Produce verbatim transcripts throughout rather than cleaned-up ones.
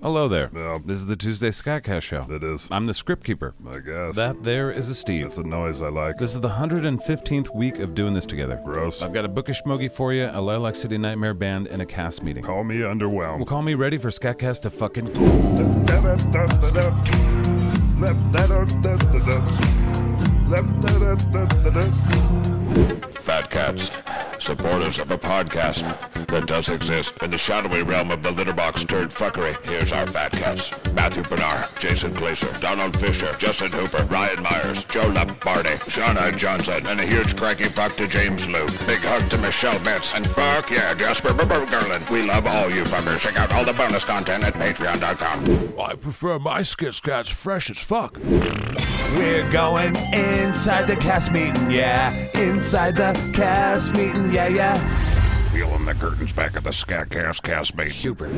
Hello there. Yeah. This is the Tuesday Scatcast Show. It is. I'm the script keeper. I guess. That there is a Steve. That's a noise I like. This is the one hundred fifteenth week of doing this together. Gross. I've got a bookish smogie for you, a Lilac City Nightmare band, and a cast meeting. Call me underwhelmed. Well, call me ready for Scatcast to fucking... Fat Cats, supporters of a podcast that does exist in the shadowy realm of the litterbox turd fuckery. Here's our Fat Cats. Matthew Bernard, Jason Glazer, Donald Fisher, Justin Hooper, Ryan Myers, Joe Lombardi, Shauna Johnson, and a huge cranky fuck to James Lou. Big hug to Michelle Metz, and fuck yeah, Jasper Gerland. We love all you fuckers. Check out all the bonus content at patreon dot com. I prefer my skit scats fresh as fuck. We're going inside the cast meeting, yeah. Inside the cast meeting, yeah, yeah. Peeling the curtains back at the Scatcast cast meeting. Super.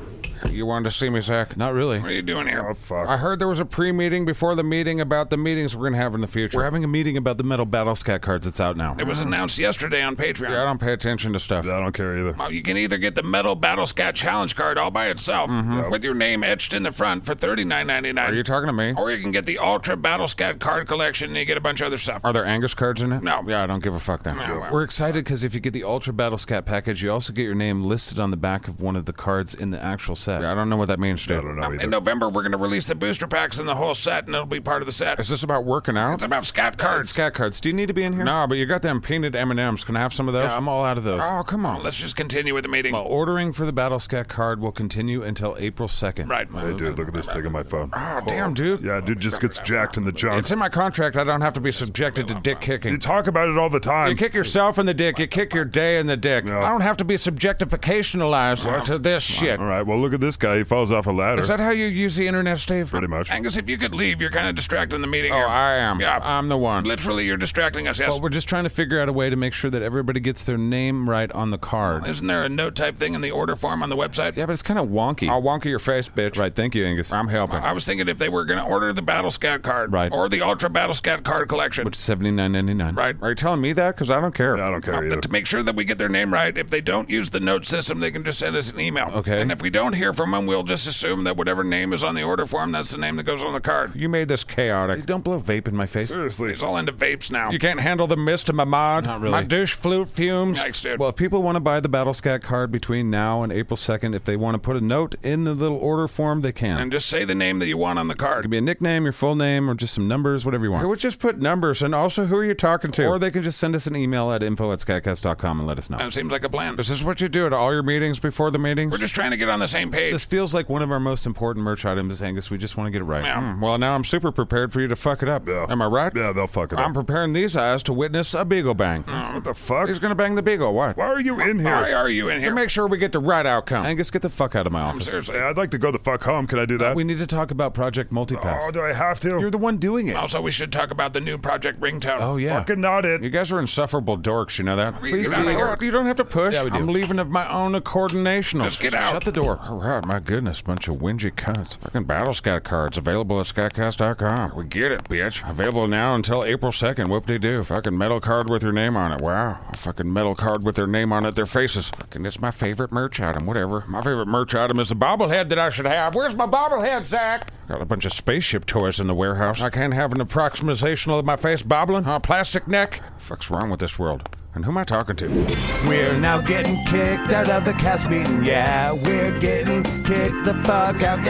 You wanted to see me, Zach? Not really. What are you doing here? Oh, fuck. I heard there was a pre-meeting before the meeting about the meetings we're going to have in the future. We're having a meeting about the Metal Battle Scat cards that's out now. It was announced yesterday on Patreon. Yeah, I don't pay attention to stuff. I don't care either. Well, you can either get the Metal Battle Scat Challenge card all by itself, with your name etched in the front for thirty-nine ninety-nine. Are you talking to me? Or you can get the Ultra Battle Scat card collection and you get a bunch of other stuff. Are there Angus cards in it? No. Yeah, I don't give a fuck then. No, well. We're excited because if you get the Ultra Battle Scat package, you also get your name listed on the back of one of the cards in the actual set. Yeah, I don't know what that means, I dude. don't know Um, either. in November, we're going to release the booster packs and the whole set, and it'll be part of the set. Is this about working out? It's about Scat cards. Scat cards. Do you need to be in here? No, but you got them painted M and M's. Can I have some of those? Yeah, I'm all out of those. Oh, come on. Let's just continue with the meeting. Well, ordering for the Battle Scat card will continue until April second. Right. Hey, dude, look at this thing on my phone. Oh, damn, dude. Yeah, dude just gets jacked in the junk. It's in my contract. I don't have to be subjected to dick kicking. You talk about it all the You time. kick yourself in the dick. You kick your day in the dick. No. I don't have to be subjectificationalized to this shit. All right, well, look at this guy. He falls off a ladder. Is that how you use the internet, Steve? Pretty much. Angus, if you could leave, you're kind of distracting the meeting Oh, here. I am. Yeah. I'm the one. Literally, you're distracting us, yes. Well, we're just trying to figure out a way to make sure that everybody gets their name right on the card. Isn't there a note type thing in the order form on the website? Yeah, but it's kind of wonky. I'll wonky your face, bitch. Right, thank you, Angus. I'm helping. I was thinking if they were going to order the Battle Scat card, Right. or the Ultra Battle Scat card collection, Which is seventy-nine ninety-nine. Right. Are you telling me that? Because I don't care. Yeah, I don't care Uh, either. to make sure that we get their name right, if they don't use the note system, they can just send us an email. Okay. And if we don't hear from them, we'll just assume that whatever name is on the order form, that's the name that goes on the card. You made this chaotic. Don't blow vape in my face. Seriously. He's all into vapes now. You can't handle the mist of my mod? Not really. My douche flute fumes? Yikes, dude. Well, if people want to buy the Battle Scat card between now and April second, if they want to put a note in the little order form, they can. And just say the name that you want on the It card. could be a nickname, your full name, or just some numbers, whatever you want. Or would just put numbers, and also who are you talking to? Or they can just send us an email at info at scatcast dot com and let us know. That seems like a plan. Is this what you do at all your meetings before the meetings? We're just trying to get on the same page. This feels like one of our most important merch items, Angus. We just want to get it right. Yeah. Hmm, well, now I'm super prepared for you to fuck it up. Yeah. Am I right? Yeah, they'll fuck it I'm up. preparing these eyes to witness a beagle bang. What the fuck? He's gonna bang the beagle. What? Why are you in Why here? are you in To here? make sure we get the right outcome. Angus, get the fuck out of my office. Seriously. Hey, I'd like to go the fuck home. Can I do that? We need to talk about Project Multipass. Oh, do I have to? You're the one doing it. Also, we should talk about the new Project Ringtone. Oh, yeah. Fucking not it. You guys are insufferable dorks, you know that? Please get get the out. door. You don't have to push. Yeah, we do. I'm leaving of my own coordination. Just get out. Shut the door. All right, my goodness, bunch of whingy cunts. Fucking Battle Scat cards available at scatcast dot com. We get it, bitch. Available now until April second. Whoop-de-doo. Fucking metal card with your name on it. Wow. A fucking metal card with their name on it, their faces. Fucking, it's my favorite merch item, whatever. My favorite merch item is the bobblehead that I should have. Where's my bobblehead, Zach? Got a bunch of spaceship toys in the warehouse. I can't have an approximation of my face bobbling. A plastic neck. The fuck's wrong with this world? And who am I talking to? We're now getting kicked out of the cast meeting, yeah. We're getting kicked the fuck out,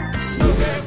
yeah.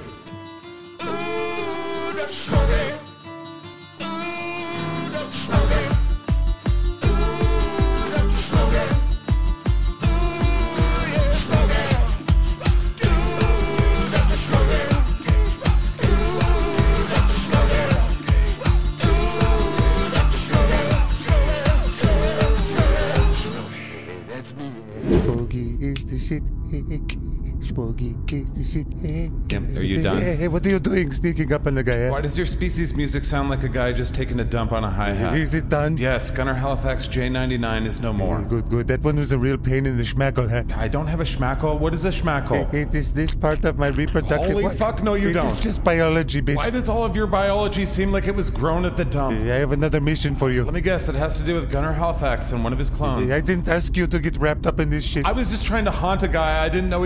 Spooky is the shit. Spooky is the shit. Yep, are you done? Hey, what are you doing sneaking up on the guy? Why does your species music sound like a guy just taking a dump on a hi-hat? Is it done? Yes, Gunnar Halifax J ninety-nine is no more. Good, good. That one was a real pain in the schmackle, huh? I don't have a schmackle. What is a schmackle? It is this part of my reproductive... Holy What? fuck, no you It don't. is just biology, bitch. Why does all of your biology seem like it was grown at the dump? I have another mission for you. Let me guess, it has to do with Gunnar Halifax and one of his clones. I didn't ask you to get wrapped up in this shit. I was just trying to haunt a guy. I didn't know he was the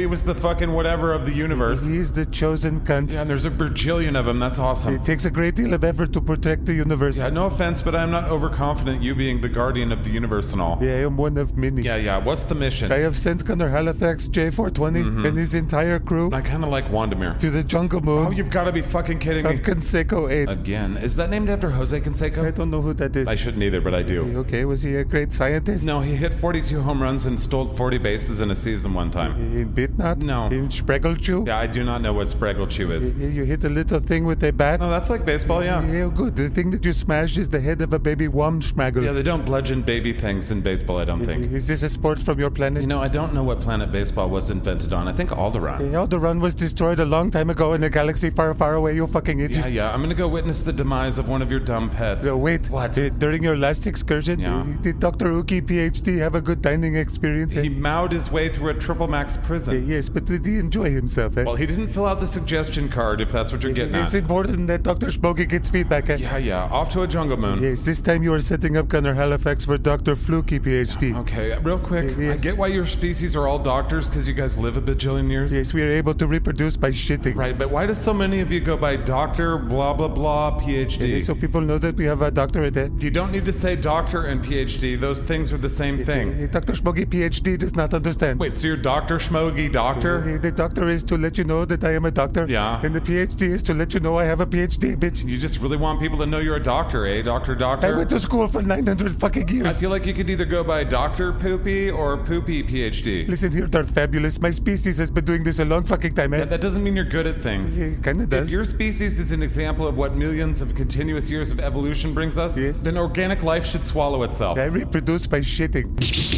fucking whatever of the universe. He's the chosen cunt. Yeah, and there's a bajillion of them. That's awesome. It takes a great deal of effort to protect the universe. Yeah, no offense, but I'm not overconfident you being the guardian of the universe and all. Yeah, I am one of many. Yeah, yeah. What's the mission? I have sent Connor Halifax, J four twenty, Mm-hmm. and his entire crew I kind of like Wandamir. to the jungle Oh, moon you've got to be fucking kidding me. of Conseco eight. Again. Is that named after Jose Canseco? I don't know who that is. I shouldn't either, but I do. Okay, was he a great scientist? No, he hit forty-two home runs and stole forty bases in a season one time. In Bitnut? No. In Spregelchew? Yeah, I do not know what Spraggle Chew is. You you hit a little thing with a bat? Oh, that's like baseball, yeah. Yeah, good. The thing that you smash is the head of a baby worm schmaggle. Yeah, they don't bludgeon baby things in baseball, I don't think. Is this a sport from your planet? You know, I don't know what planet baseball was invented on. I think Alderaan. Yeah, the run was destroyed a long time ago in a galaxy far, far away, you fucking idiot. Yeah, yeah. I'm gonna go witness the demise of one of your dumb pets. Uh, wait. What? Uh, during your last excursion, Yeah. uh, did Doctor Uki, PhD, have a good dining experience? He Uh, mowed his way through a triple max uh, prison. yes, but did he enjoy himself? Eh? Well, he didn't fill out the suggestion card, if that's what you're getting It's at. important that Doctor Smokey gets feedback. Eh? Yeah, yeah. Off to a jungle moon. Yes, this time you are setting up Connor Halifax for Doctor Fluky, PhD. Okay, real quick. Yes. I get why your species are all doctors because you guys live a bajillion years. Yes, we are able to reproduce by shitting. Right, but why do so many of you go by doctor, blah, blah, blah, PhD? Eh, so people know that we have a doctorate. Eh? You don't need to say doctor and PhD. Those things are the same thing. Eh, Doctor Smokey, PhD, does not understand. Wait, so you're Doctor Schmogy Doctor? Eh, The doctor is to let you know that I am a doctor. Yeah. And the PhD is to let you know I have a PhD, bitch. You just really want people to know you're a doctor, eh? Doctor, I doctor? went to school for nine hundred fucking I years. feel like you could either go by Doctor Poopy or Poopy PhD. Listen here, Darth Fabulous. My species has been doing this a long fucking time, eh? Yeah, that doesn't mean you're good at things. It kinda If does. your species is an example of what millions of continuous years of evolution brings us, Yes. then organic life should swallow itself. I reproduce by shitting.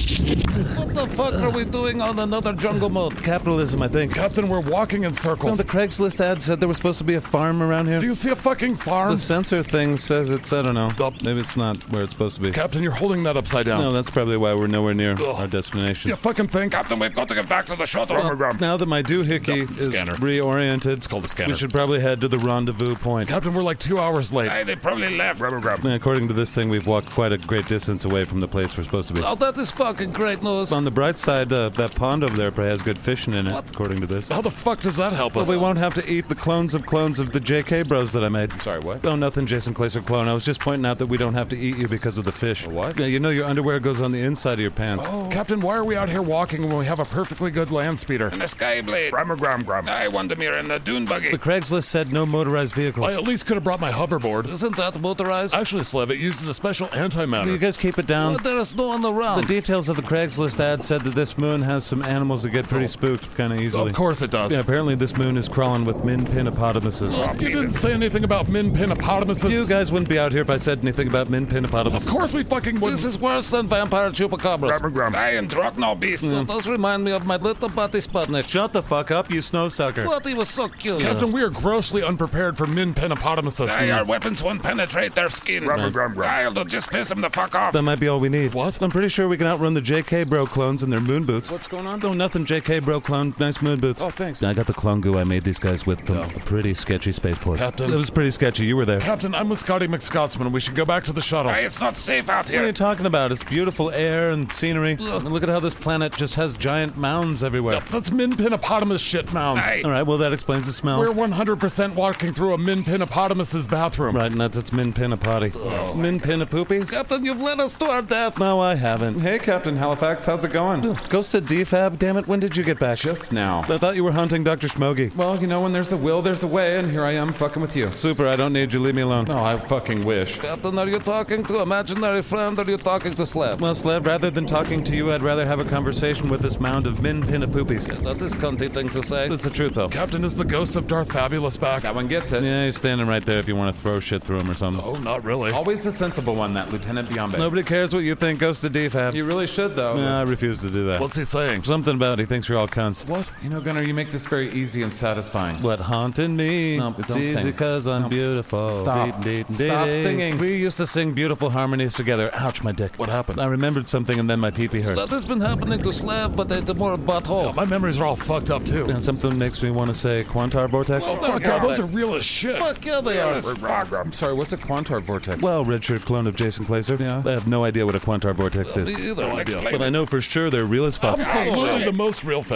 What the fuck are we doing on another jungle mode? Capitalism, I think. Captain, we're walking in No, circles. the Craigslist ad said there was supposed to be a farm around here. Do you see a fucking farm? The sensor thing says it's, I don't know. Oh. Maybe it's not where it's supposed to be. Captain, you're holding that upside down. No, that's probably why we're nowhere near our destination. You fucking think? Captain, we've got to get back to the shuttle. Now that my doohickey is scanner. reoriented, It's called a scanner. we should probably head to the rendezvous point. Captain, we're like two hours late. Hey, they probably left. Rubber grab. And according to this thing, we've walked quite a great distance away from the place we're supposed to be. Oh, that is fucking great news. On the bright side, uh, that pond over there probably has good fishing in it, according to this. How the fuck does that help Well, us? we won't have to eat the clones of clones of the J K bros that I made. Sorry, what? Oh, nothing, Jason Claser clone. I was just pointing out that we don't have to eat you because of the fish. What? Yeah, you know your underwear goes on the inside of your pants. Oh. Captain, why are we out here walking when we have a perfectly good land speeder? And the Skyblade. Grummer, gram, gram. I want them here in the dune buggy. The Craigslist said no motorized vehicles. I at least could have brought my hoverboard. Isn't that motorized? Actually, Slev, it uses a special Will you antimatter. guys keep it down? But there is no one The around. details of the Craigslist ad said that this moon has some animals that get pretty spooked kind of easily. Of course it does. Yeah, apparently this moon is crawling with min pinopotamuses. You didn't say anything about min pinopotamuses. You guys wouldn't be out here if I said anything about min pinopotamuses. Of course we fucking wouldn't. This is worse than vampire chupacabras. Grab. I am Drogno beast. So does remind me of my little buddy Sputnik. Shut the fuck up, you snow sucker. What? He was so cute. Captain, we are grossly unprepared for min pinopotamuses. Aye, our weapons won't penetrate their skin. Rubber grab, grab. I'll just piss them the fuck off. That might be all we need. What? I'm pretty sure we can outrun the J K bro clones in their moon boots. What's going on? No, nothing, J K bro clone. Nice moon boots. Oh, thanks. I got the clone goo I made these guys with from a pretty sketchy spaceport. Captain. It was pretty sketchy. You were there. Captain, I'm with Scotty McScotsman. We should go back to the shuttle. Aye, it's not safe out What are you here. talking about? It's beautiful air and scenery. And look at how this planet just has giant mounds everywhere. That's min pinopotamus shit mounds. Aye. All right, well, that explains the smell. We're one hundred percent walking through a min pinopotamus's bathroom. Right, and that's its min pin a potty. Min pin a poopies? Captain, you've led us to our death. No, I haven't. Hey, Captain Halifax, how's it going? Goes to D FAB, damn it, when did you get back? Just now. I thought you were hunting Doctor Schmogy. Well, you know, when there's a will, there's a way, and here I am fucking with you. Super, I don't need you, leave me alone. No, I fucking wish. Captain, are you talking to imaginary friend or are you talking to Slab? Well, Slev, rather than talking to you, I'd rather have a conversation with this mound of min pin a poopies. That is cunty thing to say. That's the truth, though. Captain, is the ghost of Darth Fabulous back? That one gets it. Yeah, he's standing right there if you want to throw shit through him or something. Oh, not really. Always the sensible one, that Lieutenant Biombe. Nobody cares what you think, goes to D FAB. You really should, though. No, I refuse to do that. What's he saying? Something about he thinks you're all cunts. What? You know, Gunnar, you make this very easy and satisfying. What haunting me? No, it's don't easy sing. cause I'm No. beautiful. Stop. Dee, dee, Stop dee. singing. We used to sing beautiful harmonies together. Ouch, my dick. What happened? I remembered something and then my pee-pee hurt. That has been happening to Slab, but at the more butthole. My memories are all fucked up, too. And something makes me want to say Quantar Vortex. Oh, fuck yeah, those are real as shit. Fuck yeah, they are. I'm sorry, what's a Quantar Vortex? Well, redshirt clone of Jason Claser. Yeah. I have no idea what a Quantar Vortex is. Me either. No idea. But I know for sure they're real as fuck. Absolutely the most real thing. So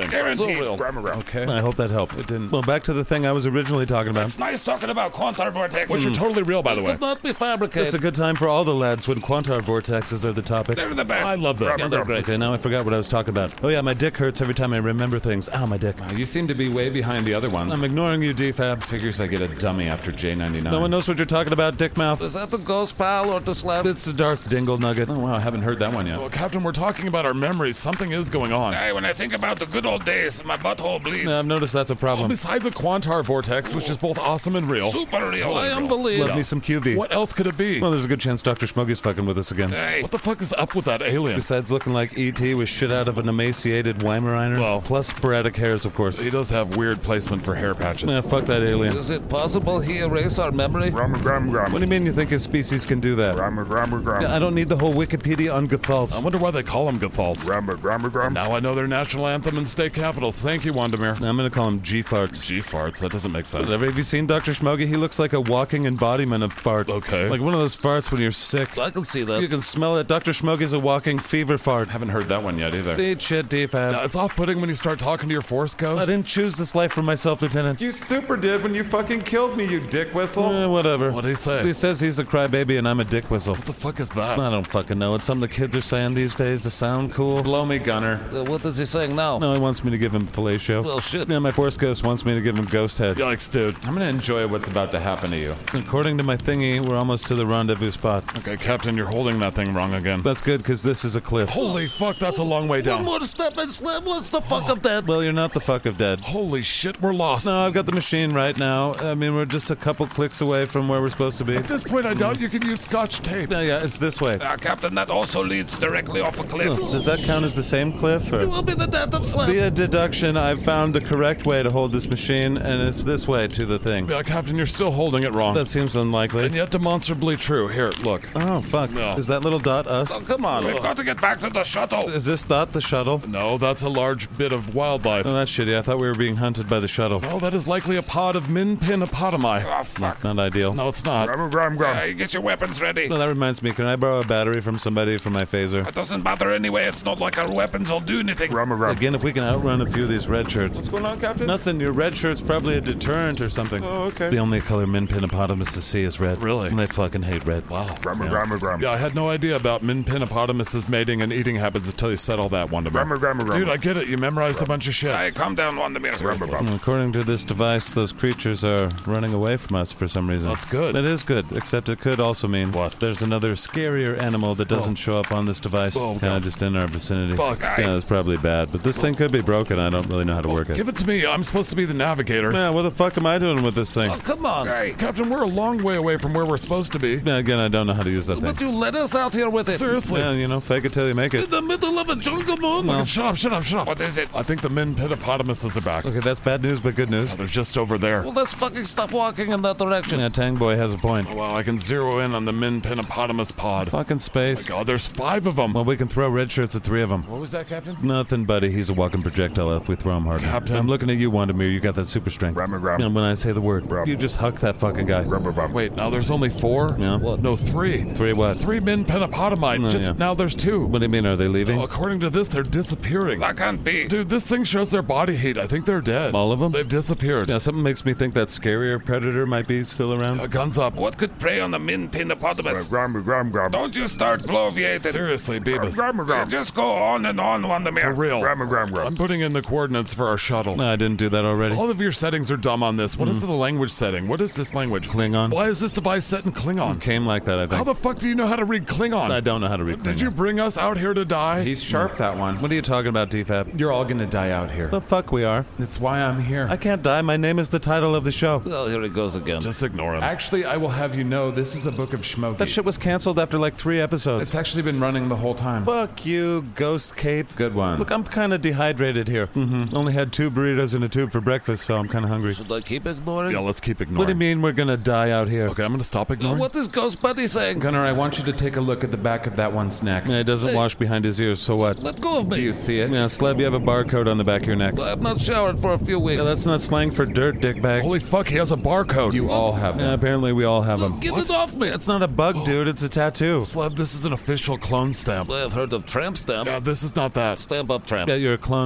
so real. Okay. I hope that helped. It didn't. Well, back to the thing I was originally talking about. It's nice talking about quantum vortex. Which are totally real, by the way. Could not be fabricated. It's a good time for all the lads when quantar vortexes are the topic. They're the best. I love them. Yeah, they're great. Okay, now I forgot what I was talking about. Oh yeah, my dick hurts every time I remember things. Ow, my dick. You seem to be way behind the other ones. I'm ignoring you, D Fab. Figures I get a dummy after J ninety-nine. No one knows what you're talking about, dick mouth. Is that the ghost pal or the slab? It's the Darth Dingle Nugget. Oh, wow, I haven't heard that one yet. Well, Captain, we're talking about our memories. Something is going on. Hey, when I think about the good old days, my butthole bleeds. Yeah, I've noticed that's a problem. Besides a quantar vortex, which is both awesome and real, Super real. I and am real. believed. Love me some Q V. what else could it be? Well, there's a good chance Doctor Smoggy's fucking with us again. Hey, What the fuck is up with that alien? Besides looking like E T with shit out of an emaciated Weimaraner. Well- plus sporadic hairs, of course. He does have weird placement for hair patches. Yeah, fuck that alien. Is it possible he erased our memory? Grammar, grammar, What grammar. do you mean you think his species can do that? Grammar, grammar, grammar. I don't need the whole Wikipedia on I Gethals. wonder why they call them Gethals. Grammar, grammar, grammar. Now I know their national anthem and state capitals. Thank you, Wandemir. I'm gonna call him G-farts. G-farts, that doesn't make sense. Whatever. Have you seen Doctor Smoggy? He looks like a walking embodiment of fart. Okay. Like one of those farts when you're sick. I can see You that. can smell it. Doctor Smoggy's a walking fever fart. Haven't heard that one yet either. Eat shit, D-Fab. Uh, it's off-putting when you start talking to your Force I ghost. didn't choose this life for myself, Lieutenant. You super did when you fucking killed me, you dick whistle. Eh, whatever. What'd he say? He says he's a crybaby and I'm a dick whistle. What the fuck is that? I don't fucking know. It's something the kids are saying these days to sound cool. Blow me, Gunner. Uh, what is he saying now? No, he wants me to give him fellatio. Well, shit. Yeah, my Force Ghost wants me to give him ghost head. Yikes, dude. I'm gonna enjoy what's about to happen to you. According to my thingy, we're almost to the rendezvous spot. Okay, Captain, you're holding that thing wrong again. That's good, because this is a cliff. Holy fuck, that's a long way One down. more step and slap. What's the fuck of that? Well, you're not the fuck of dead. Holy shit, we're lost. No, I've got the machine right now. I mean, we're just a couple clicks away from where we're supposed to be. At this point, I doubt you can use Scotch tape. Yeah, yeah, it's this way. Uh, Captain, that also leads directly off a cliff. Oh, does that count as the same cliff? It Or? will be the death of slap. Via deduction, I've found the correct way to hold this machine, and it's this way to the thing. Yeah, Captain, you're still holding it wrong. That seems unlikely. and yet demonstrably true. Here, look. Oh, fuck. No. Is that little dot us? Oh, come on. We've got to get back to the shuttle. Is this dot the shuttle? No, that's a large bit of wildlife. Oh, that's shitty. I thought we were being hunted by the shuttle. Oh, that is likely a pod of minpinapotami. Oh, fuck. Not ideal. No, it's not. Grammar, grammar, grammar. Hey, get your weapons ready. No, that reminds me. Can I borrow a battery from somebody for my phaser? It doesn't matter anyway. It's not like our weapons will do anything. Grammar, grammar. Again, if we can outrun a few of these red shirts. What's going on, Captain? Nothing. Your red shirt's probably a deterrent or something. Oh, okay. The only color minpinopotamus to see is red. Really? And they fucking hate red. Wow. Grammar, Yeah. grammar, grammar. Yeah, I had no idea about minpinopotamus's mating and eating habits until you said all that, Wonderman. Grammar, grammar, grammar. Dude, I get it. You memorized a bunch of shit. Hey, calm down, Wandemir. Grammar, grammar. According to this device, those creatures are running away from us for some reason. That's good. That is good, except it could also mean What? There's another scarier animal that doesn't Oh. show up on this device, Oh, kind of God. just in our vicinity. Fuck. Yeah, that's probably bad. But this thing could be broken. I don't really know how to work it. Give it to me. I'm supposed to be the navigator. Man, what the fuck am I doing with this thing? Oh, come on. Hey, Captain, we're a long way away from where we're supposed to be. Yeah, again, I don't know how to use that thing. But you let us out here with it. Seriously. Yeah, you know, fake it till you make In it. the middle of a jungle moon. Fucking shut up, shut up, shut up. what is it? I think the minpinopotamuses are back. Okay, that's bad news, but good news. They're just over there. Well, let's fucking stop walking in that direction. Yeah, Tang Boy has a point. Oh, wow, I can zero in on the minpinopotamus pod. Fucking space. God, there's five of them. Well, we can throw red shirts at three of them. What was that, Captain? Nothing, buddy. He's a walking projectile if we throw him hard. Captain. I'm looking at you, Wandemir. You got that super strength. Grammar, grammar. And when I say the word, Grammar. you just huck that fucking guy. Grammar, grammar. Wait, now there's only four? Yeah. No, three. Three what? Three minpinapotami. Oh, Just yeah. now there's two. What do you mean? Are they leaving? Oh, according to this, they're disappearing. That can't be. Dude, this thing shows their body heat. I think they're dead. All of them? They've disappeared. Yeah, something makes me think that scarier predator might be still around. Uh, guns up. What could prey on the minpinopotamus? Grammar, grammar, grammar. Don't you start bloviating. Seriously, Beavis. Grammar, grammar. Just go on and on, Wandemir. For real. Grammar, grammar, grammar. I'm putting in the coordinates for our shuttle. No, I didn't do that already. All of your settings are dumb on this. What is the language setting? What is this language? Klingon. Why is this device set in Klingon? Came like that, I How think. the fuck do you know how to read Klingon? I don't know how to read Did Klingon. you bring us out here to die? He's sharp, that one. What are you talking about, D FAB? You're all gonna die out here. The fuck we are. That's why I'm here. I can't die. My name is the title of the show. Oh, here he goes again. Just ignore him. Actually, I will have you know this is a book of Schmokey. That shit was canceled after like three episodes. It's actually been running the whole time. Fuck you, Ghost Cape. Good one. Look, I'm kind of dehydrated here. Mm-hmm. Only had two burritos in a tube for breakfast, so I'm kind of hungry. Should I keep ignoring? Yeah, let's keep ignoring. What do you mean we're gonna die out here? Okay, I'm gonna stop Uh, ignoring. what is Ghost Buddy saying? Gunnar, I want you to take a look at the back of that one's neck. Yeah, it doesn't Hey. wash behind his ears, so what? Let go of me. Do you see it? Yeah, Sleb, you have a barcode on the back of your neck. I have not showered for a few weeks. Yeah, that's not slang for dirt, dickbag. Holy fuck, he has a barcode. You all have Yeah, them. apparently we all have them. Get it off me. It's not a bug, dude. It's a tattoo. Sleb, this is an official clone stamp. I've heard of tramp stamp. Yeah, this is not that. Stamp up tramp. Yeah, you're a clone, buddy. Uh,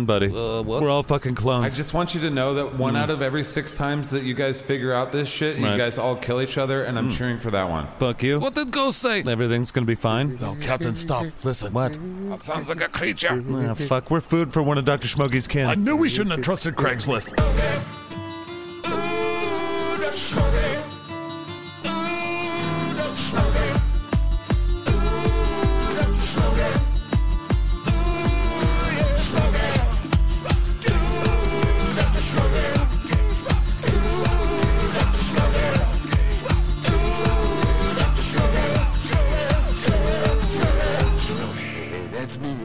Uh, what? We're all fucking I clones. just want you to know that one out of every six times that you guys figure out this shit, Right. you guys all kill each other, and I'm cheering for that one. Fuck you. What did Ghost say? Everything's gonna be fine. No, Captain, stop. Listen. What? That sounds like a creature. Ah, fuck, we're food for one of Doctor Schmoggy's kin. I knew we shouldn't have trusted Craigslist. That's me.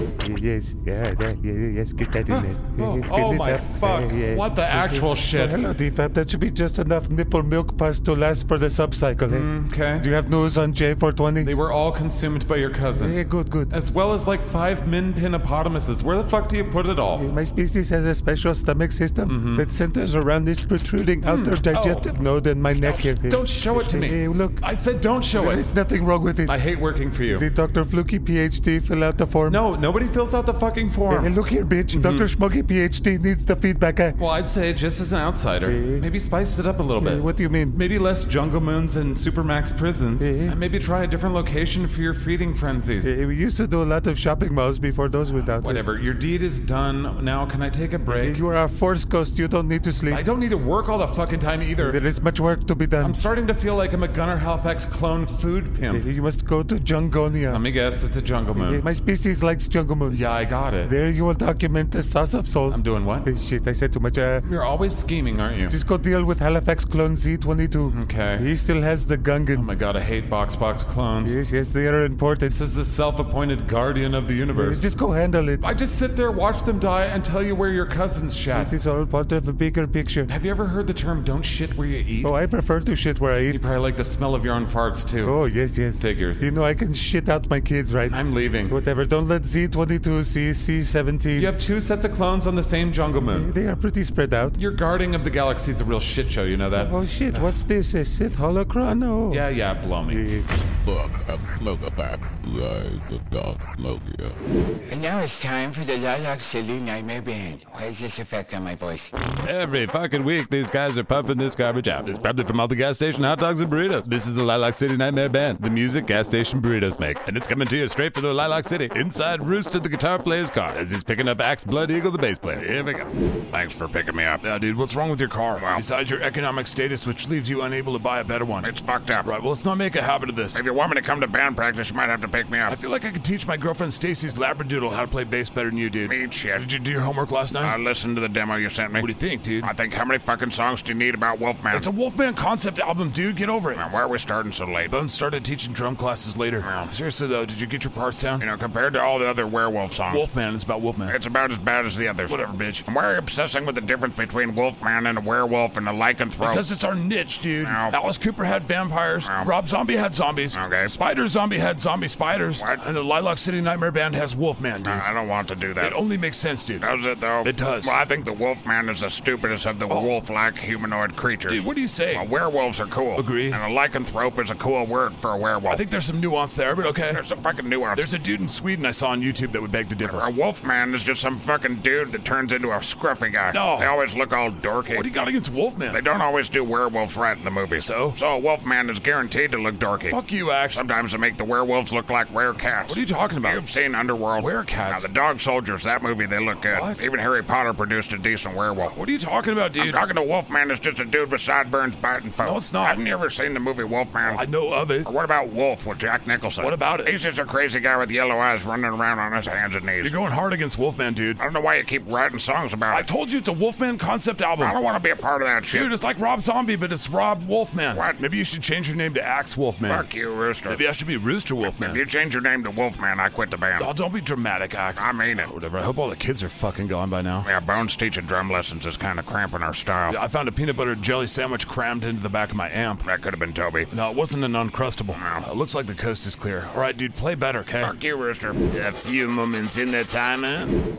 Yes, yeah, that, yeah, yes, get that in there. Oh, Fill oh it my up. fuck. Uh, yes. What the actual shit? Hello, D FAP. That should be just enough nipple milk pus to last for the subcycle. eh? Okay. Do you have news on J four twenty? They were all consumed by your cousin. Yeah, good, good. As well as like five min hippopotamuses. Where the fuck do you put it all? My species has a special stomach system that centers around this protruding outer digestive node in my neck here. Don't show it to me. Hey, look, I said don't show there's it. nothing wrong with it. I hate working for you. Did Doctor Fluky, P H D, fill out the form? No, nobody fills out the fucking Hey, form. look here, bitch. Doctor Schmoggy, P H D, needs the feedback. eh? Well, I'd say just as an outsider, maybe spice it up a little Hey, bit. what do you mean? Maybe less jungle moons and supermax prisons. Yeah. And maybe try a different location for your feeding frenzies. Hey, we used to do a lot of shopping malls before those went out. Whatever, your deed is done. Now, can I take a break? You are a force ghost. You don't need to sleep. I don't need to work all the fucking time either. There is much work to be done. I'm starting to feel like I'm a Gunnar Halifax clone food pimp. You must go to Jungonia. Let me guess, it's a jungle Hey, moon. my species likes jungle moons. Yeah, I got it. There you will document the sauce of souls. I'm doing what? Hey, shit, I said too much. Uh, You're always scheming, aren't you? just go deal with Halifax clone Z twenty-two. Okay. He still has the Gungan. Oh my god, I hate box box clones. Yes, yes, they are important. This is the self-appointed guardian of the universe. Just go handle it. I just sit there, watch them die, and tell you where your cousin's It shat. is all part of a bigger picture. Have you ever heard the term "don't shit where you eat"? Oh, I prefer to shit where I You eat. probably like the smell of your own farts too. Oh, yes, yes. Figures. You know, I can shit out my kids, right? I'm leaving. Whatever, don't let Z twenty-two see C seventeen. You have two sets of clones on the same jungle moon. They are pretty spread out. Your guarding of the galaxy is a real shit show, you know that? Oh, shit, what's this? A Sith holocron? Oh. Yeah, yeah, blow me. Look, I'm smoking back. Like a dog smoking. And now it's time for the Lilac City Nightmare Band. Why is this effect on my voice? Every fucking week, these guys are pumping this garbage out. It's probably from all the gas station hot dogs and burritos. This is the Lilac City Nightmare Band, the music gas station burritos make. And it's coming to you straight from the Lilac City, inside Roost of the guitar player's car, as he's picking up Axe Blood Eagle, the bass player. Here we go. Thanks for picking me up. Yeah, dude, what's wrong with your car? Well- Besides your economic status, which leaves you unable to buy a better one. It's fucked up. Right, well, let's not make a habit of this. If you want me to come to band practice, you might have to pick me I up. feel like I could teach my girlfriend Stacy's Labradoodle how to play bass better than you did. Eat shit. Did you do your homework last night? I listened to the demo you sent me. What do you think, dude? I think how many fucking songs do you need about Wolfman? It's a Wolfman concept album, dude. Get over it. Now, why are we starting so late? Bones started teaching drum classes later. Seriously, though, did you get your parts down? You know, compared to all the other werewolf songs, Wolfman is about Wolfman. it's about as bad as the others. Whatever, bitch. And why are you obsessing with the difference between Wolfman and a werewolf and a lycanthrope? Because it's our niche, dude. No. Alice Cooper had vampires. No. Rob Zombie had zombies. Okay. Spider Zombie had zombie spiders. What? And the Lilac City Nightmare Band has Wolfman, dude. I don't want to do that. It only makes sense, dude. Does it, though? It does. Well, I think the Wolfman is the stupidest of the wolf-like humanoid creatures. Dude, what do you say? Well, werewolves are cool. Agree. And a lycanthrope is a cool word for a werewolf. I think there's some nuance there, but okay. there's some fucking nuance. There's a dude in Sweden I saw on YouTube that would beg to differ. A wolfman is just some fucking dude that turns into a scruffy guy. No. They always look all dorky. What do you got against Wolfman? They don't always do werewolves right in the movie. So? So a wolfman is guaranteed to look dorky. Fuck you, Axe. Sometimes they make the werewolves look like werecats. What are you talking about? You've seen Underworld. Werecats? Now, the Dog Soldiers, that movie, they look good. What? Even Harry Potter produced a decent werewolf. What are you talking about, I'm dude? talking to Wolfman is just a dude with sideburns biting folks. No, it's not. Haven't you ever seen the movie Wolfman? I know of it. Or what about Wolf with Jack Nicholson? What about it? He's just a crazy guy with yellow eyes running around on his hands and knees. You're going hard against Wolfman, dude. I don't know why you keep writing songs about I it. told you it's a Wolfman concept album. I don't want to be a part of that shit. Dude, it's like Rob Zombie, but it's Rob Wolfman. What? Maybe you should change your name to Axe Wolfman. Fuck you, Rooster. Maybe I should be Rooster Wolfman. If you change your name to Wolfman, I quit the band. Oh, don't be dramatic, Axe. I mean it. Whatever. I hope all the kids are fucking gone by now. Yeah, Bones teaching drum lessons is kind of cramping our style. I found a peanut butter jelly sandwich crammed into the back of my amp. That could have been Toby. No, it wasn't an Uncrustable. Uh, looks like the coast is clear. All right, dude, play better, okay? Fuck you, Rooster. A few moments in the timer.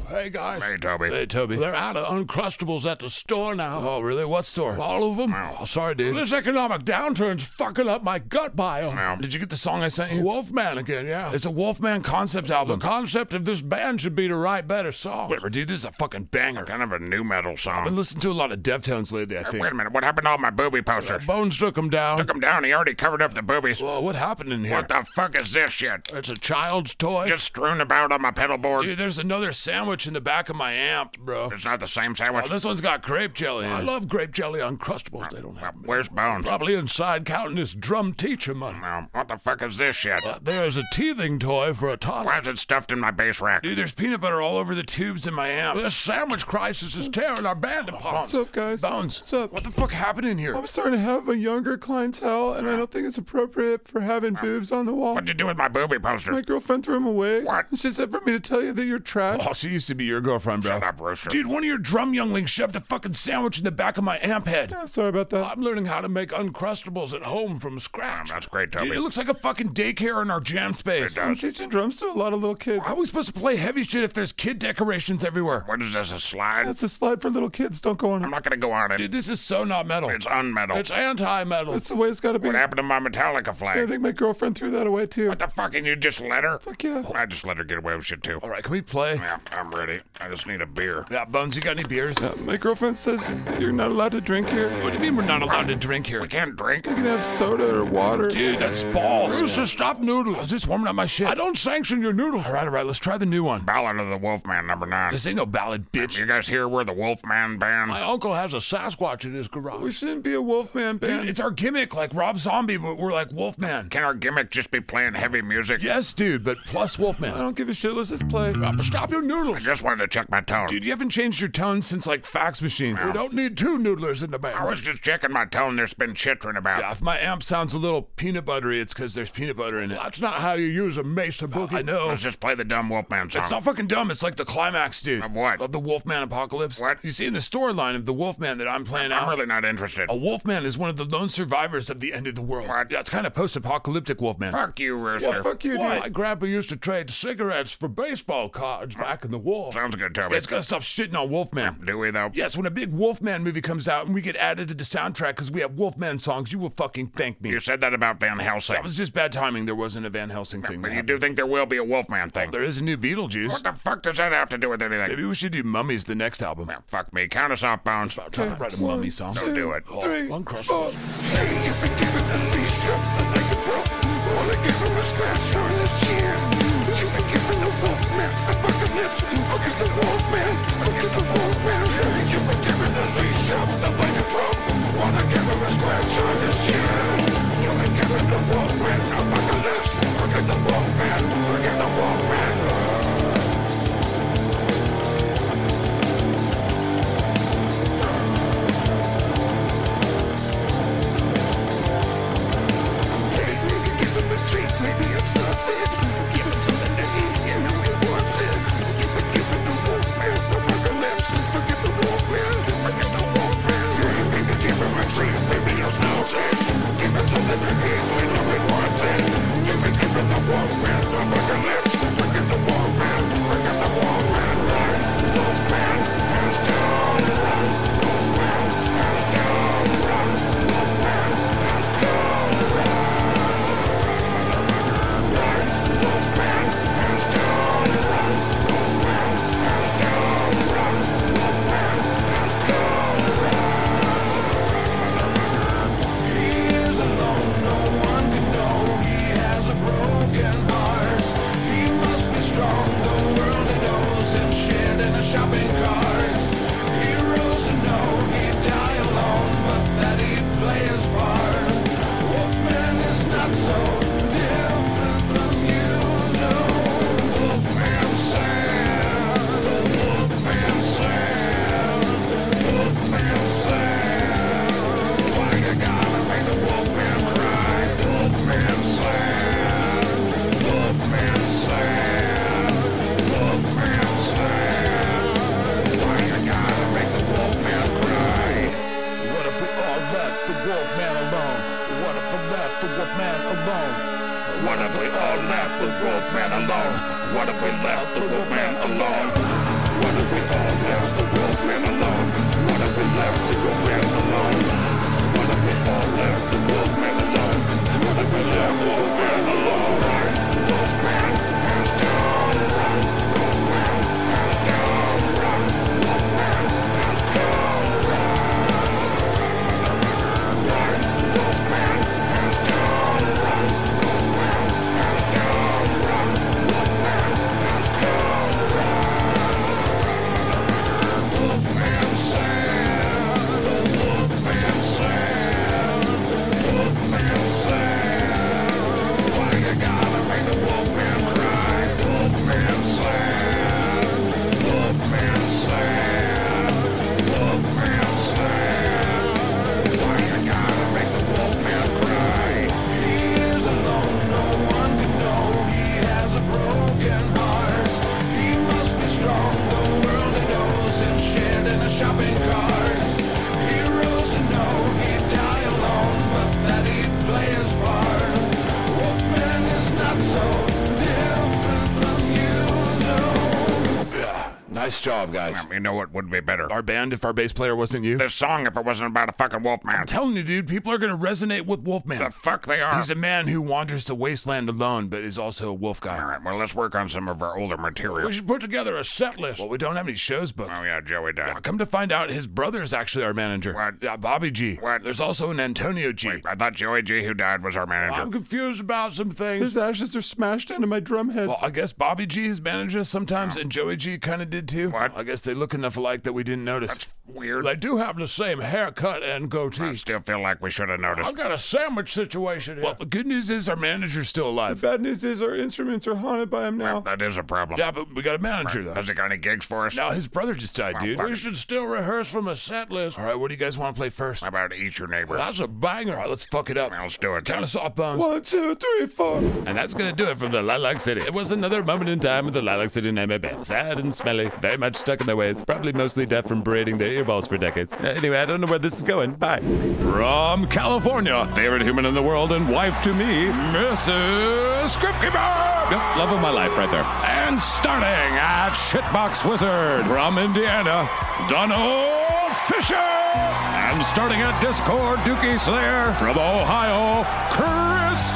Hey, guys. Hey, Toby. Hey, Toby. They're out of Uncrustables at the store now. Oh, really? What store? All of them? Oh, sorry, dude. This economic downturn's fucking up my gut biome. Wow. Did you get the song I sent you? Wolfman again, yeah. It's a Wolfman concept album. The concept of this band should be to write better songs. Whatever, dude. This is a fucking banger. Kind of a new metal I've song. been listening to a lot of Deftones lately, I think. Wait a minute, what happened to all my booby posters? Bones took them down. Took him down, he already covered up the boobies. Whoa, what happened in here? What the fuck is this shit? It's a child's toy. Just strewn about on my pedal board. Dude, there's another sandwich in the back of my amp, bro. It's not the same sandwich. Oh, this one's got grape jelly in it. I love grape jelly on Uncrustables. They don't have Uh, Where's Bones? Probably inside counting his drum teacher money. Um, what the fuck is this shit? Uh, there's a teething toy for a toddler. Why is it stuffed in my bass rack? Dude, there's peanut butter all over the tubes in my amp. This sandwich crisis is tearing our band apart. What's up, guys? Bones. What's up? What the fuck happened in here? I'm starting to have a younger clientele, and I don't think it's appropriate for having boobs on the wall. What'd you do with my booby My posters? girlfriend threw them away. What? She said for me to tell you that you're trash. Oh, she used to be your girlfriend, bro. Shut up, Rooster. Dude, one of your drum younglings shoved a fucking sandwich in the back of my amp head. Yeah, sorry about that. I'm learning how to make Uncrustables at home from scratch. That's great, Toby. Dude, it looks like a fucking daycare in our jam space. It I'm does. teaching drums to a lot of little kids. How are we supposed to play heavy shit if there's kid decorations everywhere? What is this, a slide? That's a slide for little kids. Don't go on I'm it. not gonna go on it. Dude, this is so not metal. It's unmetal. It's anti-metal. That's the way it's got to be. What happened to my Metallica I flag? think my girlfriend threw that away too. What the fuck, and you just let her? Fuck yeah. I just let her get away with shit too. All right, can we play? Yeah, I'm ready. I just need a beer. Yeah, Bones, you got any beers? Uh, my girlfriend says you're not allowed to drink here. What do you mean we're not allowed to drink here? We can't drink. You can have soda or water. Dude, that's balls. Rooster, stop noodles. I was just warming up my shit. I don't sanction your noodles. All right, all right, let's try the new one. Ballad of the Wolfman, number nine. This ain't no ballad, bitch. You guys hear we're the Wolfman band? My uncle has a Sasquatch in his garage. We shouldn't be a Wolfman band. Dude, it's our gimmick, like Rob Zombie, but we're like Wolfman. Can our gimmick just be playing heavy music? Yes, dude, but plus I Wolfman. don't give a shit. Let's just play. Uh, but stop your I noodles. just wanted to check my tone. Dude, you haven't changed your tone since like fax machines. We don't need two noodlers in the band. I was just checking my tone. There's been chittering about. Yeah, if my amp sounds a little peanut buttery, it's because there's peanut butter in it. That's not how you use a Mesa boogie. I know. Let's just play the dumb Wolfman song. It's not fucking dumb. It's like the climax, dude. Of what? Of the Wolfman apocalypse. What? You see in the storyline of the Wolfman that I'm playing out, I'm really not interested. a Wolfman is one of the lone survivors of the end of the world. What? Yeah, it's kind of post-apocalyptic Wolfman. Fuck you, Rooster. Yeah, fuck you, dude. Why? My grandpa used to trade cigarettes for baseball cards back in the war. Sounds good, Toby. Yeah, it's gotta stop shitting on Wolfman. Do we, though? Yes, when a big Wolfman movie comes out and we get added to the soundtrack because we have Wolfman songs, you will fucking thank me. You said that about Van Helsing. That was just bad timing. There wasn't a Van Helsing thing. But that you do happened. think there will be a Wolfman thing? There is a new Beetlejuice. What the fuck does that have to do with anything? Maybe we should do Mummies the next album. Yeah, fuck me. Count us off, Bones. I'm trying to write a Mummy song. Don't do it. Oh, three, Uncrustables. What if we all left the Wolfman alone? What if we left the Wolfman alone? Nice job, guys. Um, you know what would be better? Our band, if our bass player wasn't you. This song, if it wasn't about a fucking wolfman. I'm telling you, dude, people are going to resonate with Wolfman. The fuck they are. He's a man who wanders the wasteland alone, but is also a wolf guy. All right, well, let's work on some of our older material. We should put together a set list. Well, we don't have any shows booked. Oh, yeah, Joey died. Now, come to find out, his brother's actually our manager. What? Yeah, Bobby G. What? There's also an Antonio G. Wait, I thought Joey G, who died, was our manager. I'm confused about some things. His ashes are smashed into my drum heads. Well, I guess Bobby G has managed us sometimes, and Joey G kind of did too. What? I guess they look enough alike that we didn't notice. That's weird. They do have the same haircut and goatee. I still feel like we should have noticed. I've got a sandwich situation here. Well, the good news is our manager's still The alive. bad news is our instruments are haunted by him now. That is a problem. Yeah, but we got a manager, though. Has he got any gigs for us? Now, his brother just died, dude. fuck We should still rehearse from a set list. All right, what do you guys want to play first? How about Eat Your Neighbors? That's a banger. All right, let's fuck it up. Let's do it. Count us off, Bones. One, two, three, four. And that's going to do it from the Lilac City. It was another moment in time with the Lilac City Nightmare Band. Sad and smelly, very much stuck in their ways, probably mostly deaf from braiding their earballs for decades. Uh, Anyway, I don't know where this is going. Bye. From California, favorite human in the world and wife to me, Missus Scriptkeeper. Yep, love of my life right there. And starting at Shitbox Wizard from Indiana, Donald Fisher. And starting at Discord Dookie Slayer from Ohio, Chris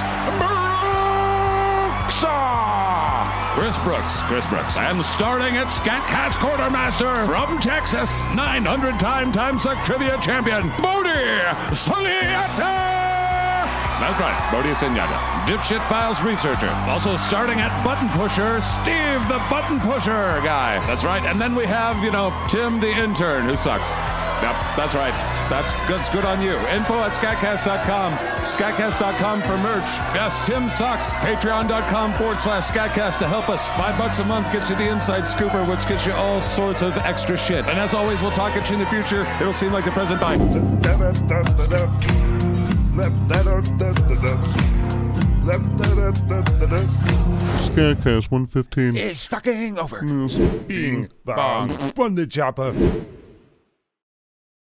Brooks. Chris Brooks, Chris Brooks. And starting at Scatcast Quartermaster from Texas, nine hundred time Time Suck Trivia Champion, Bodhi Soliata. That's right, Bodhi Senyata. Dipshit Files researcher. Also starting at Button Pusher, Steve the Button Pusher guy. That's right. And then we have, you know, Tim the intern who sucks. Yep, that's right. That's, that's good on you. Info at scatcast dot com. scatcast dot com for merch. Yes, Tim sucks. Patreon.com forward slash scatcast to help us. Five bucks a month gets you the Inside Scooper, which gets you all sorts of extra shit. And as always, we'll talk at you in the future. It'll seem like the present. Bye. Scatcast one fifteen. It's fucking over. Bing bong. From the chopper.